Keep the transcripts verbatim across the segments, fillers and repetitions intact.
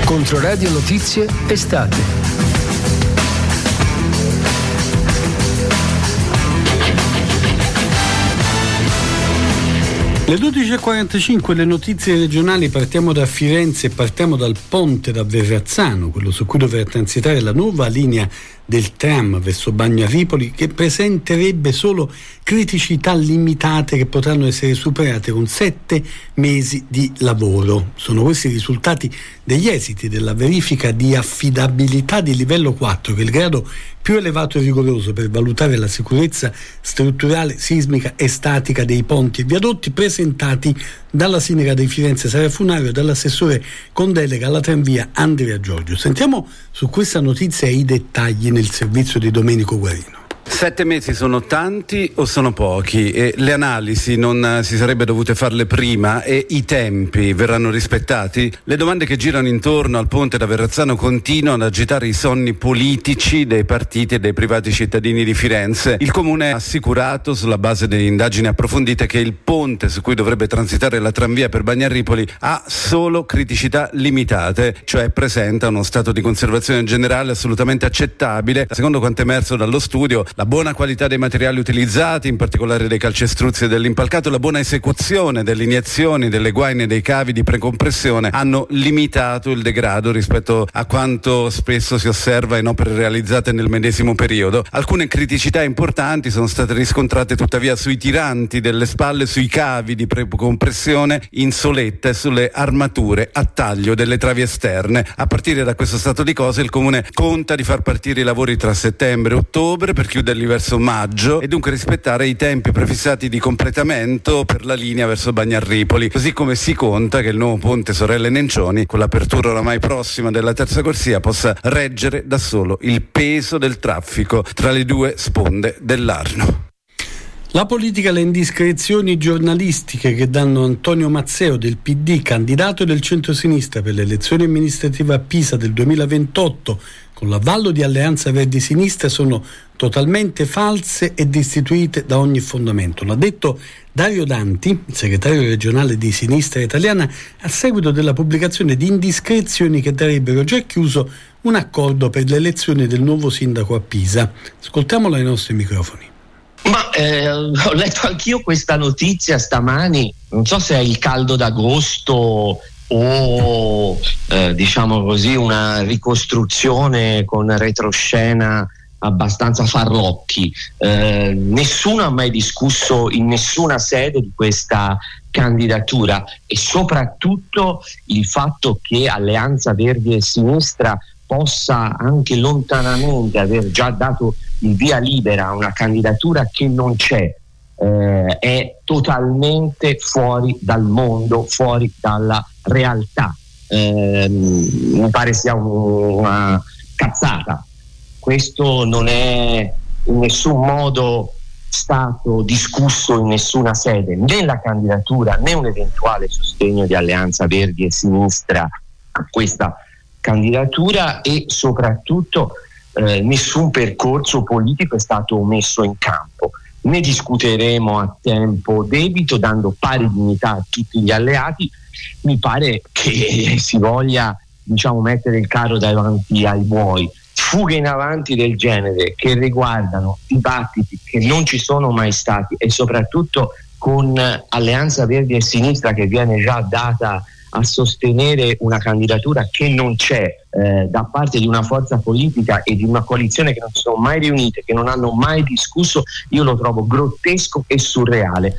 Controradio Notizie Estate. Le dodici e quarantacinque, le notizie regionali. Partiamo da Firenze e partiamo dal ponte da Verrazzano, quello su cui dovrà transitare la nuova linea del tram verso Bagnaripoli, che presenterebbe solo criticità limitate che potranno essere superate con sette mesi di lavoro. Sono questi i risultati degli esiti della verifica di affidabilità di livello quattro, che è il grado più elevato e rigoroso per valutare la sicurezza strutturale, sismica e statica dei ponti e viadotti, presentati dalla sindaca di Firenze Sara Funario e dall'assessore con delega alla tranvia Andrea Giorgio. Sentiamo su questa notizia e i dettagli nel servizio di Domenico Guarino. Sette mesi sono tanti o sono pochi? E le analisi non si sarebbe dovute farle prima e i tempi verranno rispettati? Le domande che girano intorno al ponte da Verrazzano continuano ad agitare i sonni politici dei partiti e dei privati cittadini di Firenze. Il comune ha assicurato, sulla base delle indagini approfondite, che il ponte su cui dovrebbe transitare la tranvia per Bagnaripoli ha solo criticità limitate, cioè presenta uno stato di conservazione generale assolutamente accettabile. Secondo quanto emerso dallo studio, la buona qualità dei materiali utilizzati, in particolare dei calcestruzzi e dell'impalcato, la buona esecuzione delle iniezioni, delle guaine e dei cavi di precompressione hanno limitato il degrado rispetto a quanto spesso si osserva in opere realizzate nel medesimo periodo. Alcune criticità importanti sono state riscontrate tuttavia sui tiranti delle spalle, sui cavi di precompressione in soletta e sulle armature a taglio delle travi esterne. A partire da questo stato di cose il comune conta di far partire i lavori tra settembre e ottobre per chiudere verso maggio e dunque rispettare i tempi prefissati di completamento per la linea verso Bagnaripoli, così come si conta che il nuovo ponte Sorelle Nencioni, con l'apertura oramai prossima della terza corsia, possa reggere da solo il peso del traffico tra le due sponde dell'Arno. La politica, le indiscrezioni giornalistiche che danno Antonio Mazzeo del P D, candidato del centrosinistra per le elezioni amministrative a Pisa del duemilaventotto, con l'avallo di Alleanza Verdi Sinistra, sono totalmente false e destituite da ogni fondamento. L'ha detto Dario Danti, il segretario regionale di Sinistra Italiana, a seguito della pubblicazione di indiscrezioni che darebbero già chiuso un accordo per le elezioni del nuovo sindaco a Pisa. Ascoltiamolo ai nostri microfoni. Ma eh, ho letto anch'io questa notizia stamani, non so se è il caldo d'agosto o eh, diciamo così una ricostruzione con retroscena abbastanza farlocchi. Eh, nessuno ha mai discusso in nessuna sede di questa candidatura e soprattutto il fatto che Alleanza Verdi e Sinistra possa anche lontanamente aver già dato il via libera a una candidatura che non c'è, eh, è totalmente fuori dal mondo, fuori dalla realtà. Eh, mi pare sia un, una cazzata. Questo non è in nessun modo stato discusso in nessuna sede, né la candidatura né un eventuale sostegno di Alleanza Verdi e Sinistra a questa candidatura e soprattutto eh, nessun percorso politico è stato messo in campo. Ne discuteremo a tempo debito, dando pari dignità a tutti gli alleati. Mi pare che si voglia, diciamo, mettere il carro davanti ai buoi. Fughe in avanti del genere che riguardano dibattiti che non ci sono mai stati e soprattutto con Alleanza Verdi e Sinistra che viene già data a sostenere una candidatura che non c'è eh, da parte di una forza politica e di una coalizione che non si sono mai riunite, che non hanno mai discusso, io lo trovo grottesco e surreale.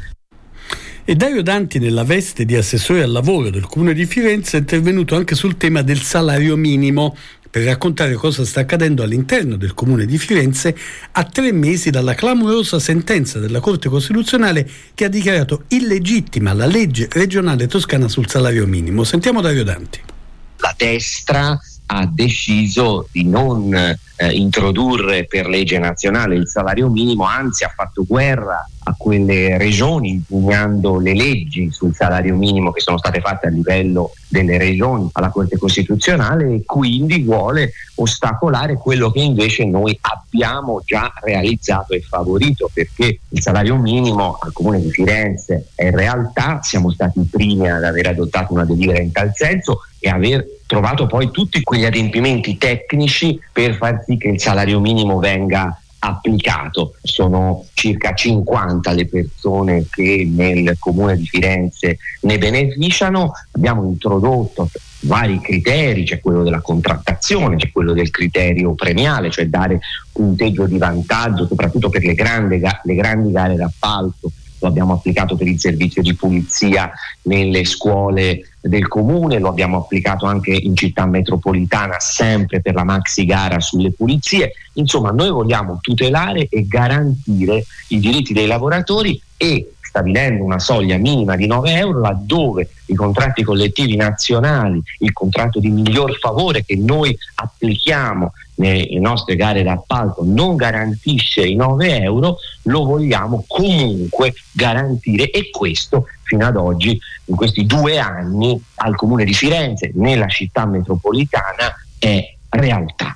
E Dario Danti, nella veste di assessore al lavoro del Comune di Firenze, è intervenuto anche sul tema del salario minimo per raccontare cosa sta accadendo all'interno del Comune di Firenze a tre mesi dalla clamorosa sentenza della Corte Costituzionale che ha dichiarato illegittima la legge regionale toscana sul salario minimo. Sentiamo Dario Danti. La destra ha deciso di non eh, introdurre per legge nazionale il salario minimo, anzi ha fatto guerra a quelle regioni impugnando le leggi sul salario minimo che sono state fatte a livello delle regioni alla Corte Costituzionale e quindi vuole ostacolare quello che invece noi abbiamo già realizzato e favorito, perché il salario minimo al Comune di Firenze è in realtà, siamo stati i primi ad aver adottato una delibera in tal senso e aver trovato poi tutti quegli adempimenti tecnici per far sì che il salario minimo venga applicato. Sono circa cinquanta le persone che nel comune di Firenze ne beneficiano. Abbiamo introdotto vari criteri, c'è quello della contrattazione, c'è quello del criterio premiale, cioè dare punteggio di vantaggio soprattutto per le grandi, le grandi gare d'appalto. Lo abbiamo applicato per il servizio di pulizia nelle scuole del comune, lo abbiamo applicato anche in città metropolitana sempre per la maxi gara sulle pulizie. Insomma, noi vogliamo tutelare e garantire i diritti dei lavoratori e stabilendo una soglia minima di nove euro laddove i contratti collettivi nazionali, il contratto di miglior favore che noi applichiamo nelle nostre gare d'appalto non garantisce i nove euro, lo vogliamo comunque garantire, e questo fino ad oggi, in questi due anni, al Comune di Firenze, nella città metropolitana, è realtà.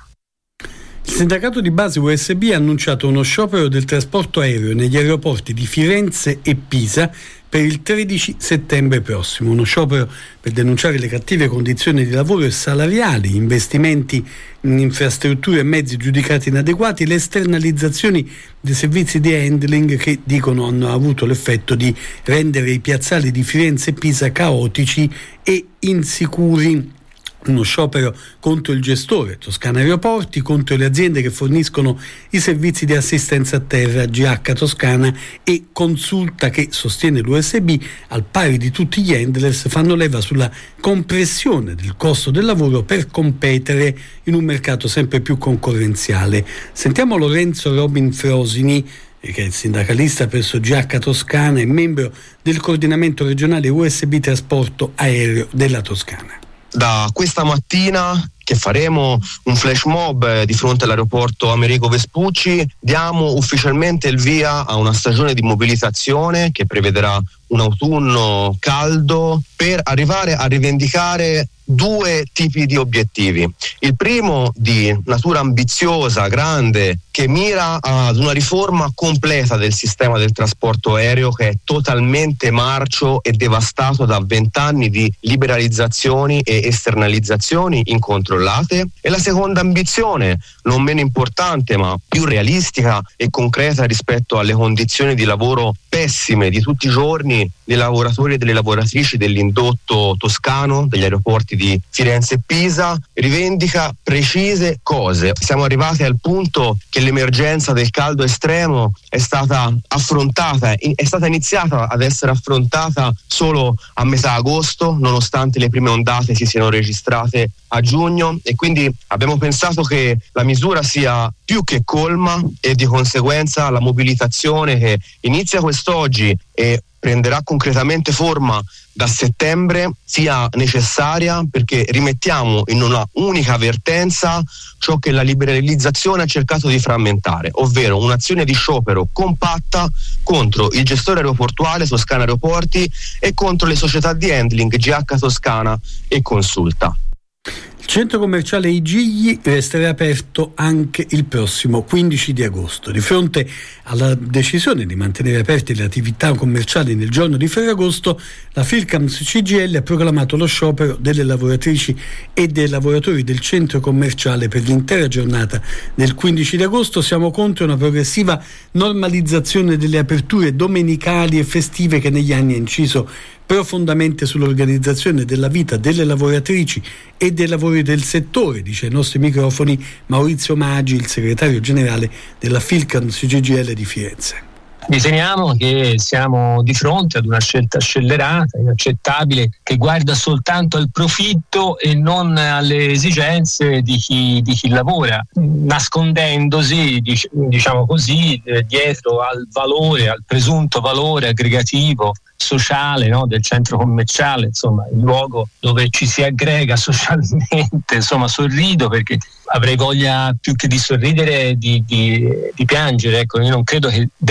Il sindacato di base U S B ha annunciato uno sciopero del trasporto aereo negli aeroporti di Firenze e Pisa per il tredici settembre prossimo. Uno sciopero per denunciare le cattive condizioni di lavoro e salariali, investimenti in infrastrutture e mezzi giudicati inadeguati, le esternalizzazioni dei servizi di handling che, dicono, hanno avuto l'effetto di rendere i piazzali di Firenze e Pisa caotici e insicuri. Uno sciopero contro il gestore Toscana Aeroporti, contro le aziende che forniscono i servizi di assistenza a terra G H Toscana e Consulta, che, sostiene l'U S B, al pari di tutti gli handlers, fanno leva sulla compressione del costo del lavoro per competere in un mercato sempre più concorrenziale. Sentiamo Lorenzo Robin Frosini, che è il sindacalista presso G H Toscana e membro del coordinamento regionale U S B Trasporto Aereo della Toscana. Da questa mattina che faremo un flash mob di fronte all'aeroporto Amerigo Vespucci, diamo ufficialmente il via a una stagione di mobilitazione che prevederà un autunno caldo per arrivare a rivendicare due tipi di obiettivi. Il primo, di natura ambiziosa, grande, che mira ad una riforma completa del sistema del trasporto aereo, che è totalmente marcio e devastato da vent'anni di liberalizzazioni e esternalizzazioni incontrollate. E la seconda ambizione, non meno importante ma più realistica e concreta rispetto alle condizioni di lavoro pessime di tutti i giorni dei lavoratori e delle lavoratrici dell'indotto toscano, degli aeroporti di Firenze e Pisa, rivendica precise cose. Siamo arrivati al punto che l'emergenza del caldo estremo è stata affrontata, è stata iniziata ad essere affrontata solo a metà agosto, nonostante le prime ondate si siano registrate a giugno, e quindi abbiamo pensato che la misura sia più che colma e di conseguenza la mobilitazione che inizia quest'oggi e prenderà concretamente forma da settembre sia necessaria, perché rimettiamo in una unica vertenza ciò che la liberalizzazione ha cercato di frammentare, ovvero un'azione di sciopero compatta contro il gestore aeroportuale Toscana Aeroporti e contro le società di handling G H Toscana e Consulta. Il centro commerciale I Gigli resterà aperto anche il prossimo quindici di agosto. Di fronte alla decisione di mantenere aperte le attività commerciali nel giorno di Ferragosto, la Filcams C G I L ha proclamato lo sciopero delle lavoratrici e dei lavoratori del centro commerciale per l'intera giornata del quindici di agosto. Siamo contro una progressiva normalizzazione delle aperture domenicali e festive che negli anni ha inciso profondamente sull'organizzazione della vita delle lavoratrici e dei lavori del settore, dice ai nostri microfoni Maurizio Maggi, il segretario generale della Filcams C G I L di Firenze. Riteniamo che siamo di fronte ad una scelta scellerata, inaccettabile, che guarda soltanto al profitto e non alle esigenze di chi, di chi lavora, nascondendosi, diciamo così, dietro al valore, al presunto valore aggregativo sociale, no, del centro commerciale, insomma il luogo dove ci si aggrega socialmente. Insomma, sorrido perché avrei voglia più che di sorridere di, di, di piangere. Ecco, io non credo che debbano essere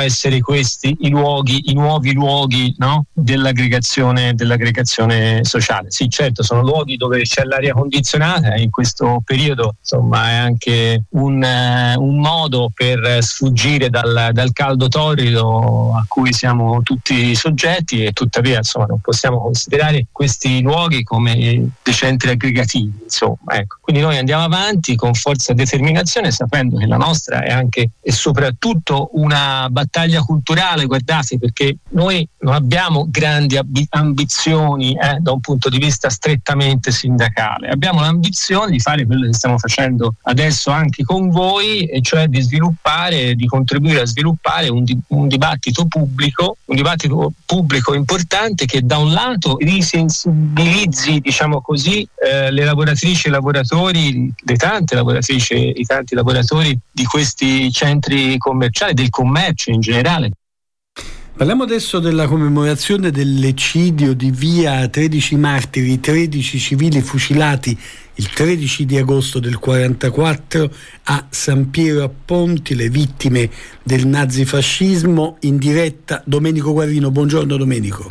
essere questi i luoghi, i nuovi luoghi, no? dell'aggregazione, dell'aggregazione sociale. Sì, certo, sono luoghi dove c'è l'aria condizionata e in questo periodo insomma è anche un, uh, un modo per sfuggire dal, dal caldo torrido a cui siamo tutti soggetti, e tuttavia insomma non possiamo considerare questi luoghi come dei centri aggregativi, insomma, ecco. Quindi noi andiamo avanti con forza e determinazione, sapendo che la nostra è anche e soprattutto una battaglia culturale, guardate, perché noi non abbiamo grandi ab- ambizioni eh, da un punto di vista strettamente sindacale, abbiamo l'ambizione di fare quello che stiamo facendo adesso anche con voi, e cioè di sviluppare, di contribuire a sviluppare un, di- un dibattito pubblico, un dibattito pubblico importante che da un lato risensibilizzi, diciamo così, eh, le lavoratrici e i lavoratori, le tante lavoratrici e i tanti lavoratori di questi centri commerciali, del commercio in generale. Parliamo adesso della commemorazione dell'eccidio di via tredici Martiri, tredici civili fucilati il tredici di agosto del quarantaquattro a San Piero a Ponti, le vittime del nazifascismo. In diretta Domenico Guarino. Buongiorno Domenico.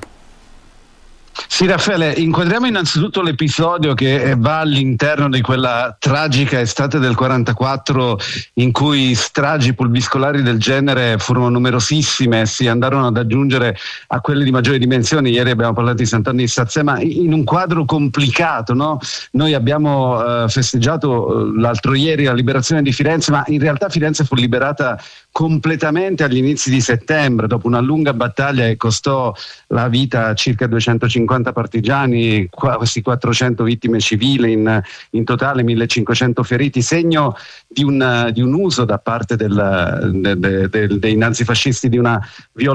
Sì, Raffaele, inquadriamo innanzitutto l'episodio che va all'interno di quella tragica estate del quarantaquattro in cui stragi pulviscolari del genere furono numerosissime e si andarono ad aggiungere a quelle di maggiori dimensioni. Ieri abbiamo parlato di Sant'Anna di Sazzema, in un quadro complicato, no? Noi abbiamo eh, festeggiato l'altro ieri la liberazione di Firenze, ma in realtà Firenze fu liberata completamente agli inizi di settembre, dopo una lunga battaglia che costò la vita a circa duecentocinquanta partigiani, quasi quattrocento vittime civili, in, in totale millecinquecento feriti, segno di un, di un uso da parte del, de, de, de, dei nazifascisti di una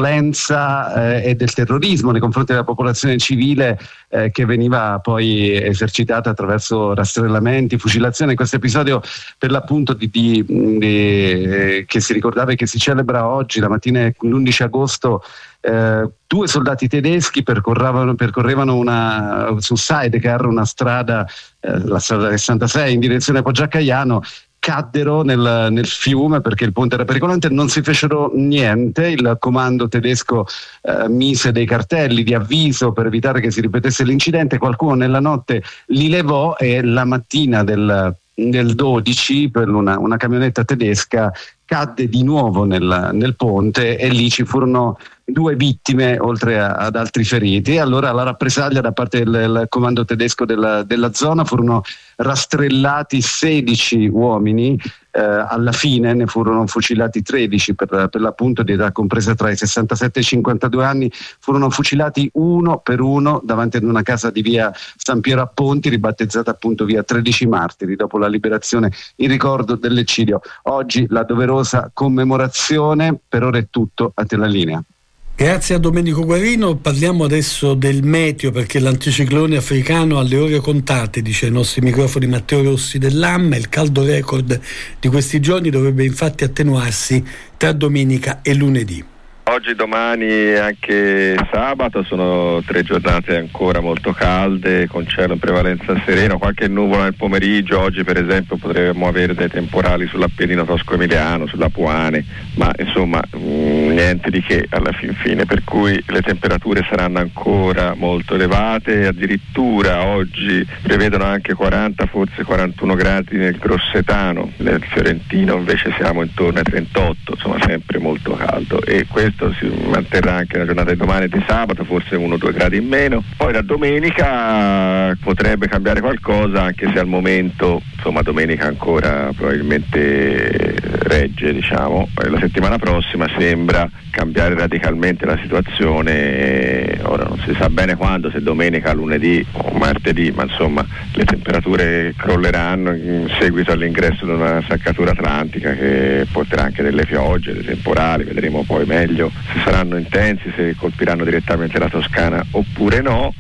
violenza eh, e del terrorismo nei confronti della popolazione civile eh, che veniva poi esercitata attraverso rastrellamenti, fucilazioni. Questo episodio per l'appunto di, di, di, eh, che si ricordava e che si celebra oggi, la mattina l'undici agosto, eh, due soldati tedeschi percorrevano, percorrevano una, su Sidecar, una strada, eh, la strada sessantasei in direzione Poggiacaiano, caddero nel, nel fiume perché il ponte era pericoloso, non si fecero niente. Il comando tedesco eh, mise dei cartelli di avviso per evitare che si ripetesse l'incidente, qualcuno nella notte li levò e la mattina del, del dodici per una, una camionetta tedesca cadde di nuovo nel, nel ponte e lì ci furono due vittime oltre a, ad altri feriti. E allora la rappresaglia da parte del, del comando tedesco della, della zona, furono rastrellati sedici uomini, eh, alla fine ne furono fucilati tredici per, per l'appunto di età compresa tra i sessantasette e i cinquantadue anni, furono fucilati uno per uno davanti ad una casa di via San Piero a Ponti, ribattezzata appunto via tredici Martiri, dopo la liberazione in ricordo dell'eccidio. Oggi la doverosa commemorazione. Per ora è tutto, a te la linea. Grazie a Domenico Guarino. Parliamo adesso del meteo, perché l'anticiclone africano ha le ore contate, dice ai nostri microfoni Matteo Rossi dell'A M. Il caldo record di questi giorni dovrebbe infatti attenuarsi tra domenica e lunedì. Oggi, domani e anche sabato sono tre giornate ancora molto calde, con cielo in prevalenza sereno, qualche nuvola nel pomeriggio. Oggi per esempio potremmo avere dei temporali sull'Appennino tosco-emiliano, sulla Puane, ma insomma mh, niente di che alla fin fine, per cui le temperature saranno ancora molto elevate. Addirittura oggi prevedono anche quaranta, forse quarantuno gradi nel Grossetano, nel Fiorentino invece siamo intorno ai trentotto, insomma sempre molto caldo, e questo si manterrà anche la giornata di domani e di sabato, forse uno o due gradi in meno. Poi la domenica potrebbe cambiare qualcosa, anche se al momento insomma domenica ancora probabilmente regge, diciamo. La settimana prossima sembra cambiare radicalmente la situazione, ora non si sa bene quando, se domenica, lunedì o martedì, ma insomma le temperature crolleranno in seguito all'ingresso di una saccatura atlantica che porterà anche delle piogge, dei temporali. Vedremo poi meglio se saranno intensi, se colpiranno direttamente la Toscana oppure no,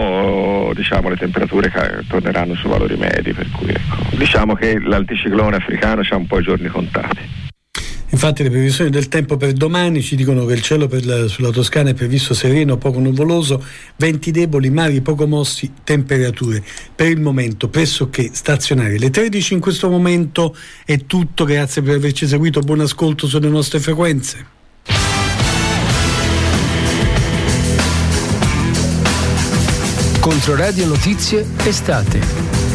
però diciamo le temperature ca- torneranno su valori medi, per cui ecco, diciamo che l'anticiclone africano c'ha un po' i giorni contati. Infatti le previsioni del tempo per domani ci dicono che il cielo per la, sulla Toscana è previsto sereno, poco nuvoloso, venti deboli, mari poco mossi, temperature per il momento pressoché stazionarie. Le tredici in questo momento è tutto, grazie per averci seguito, buon ascolto sulle nostre frequenze. Controradio Notizie Estate.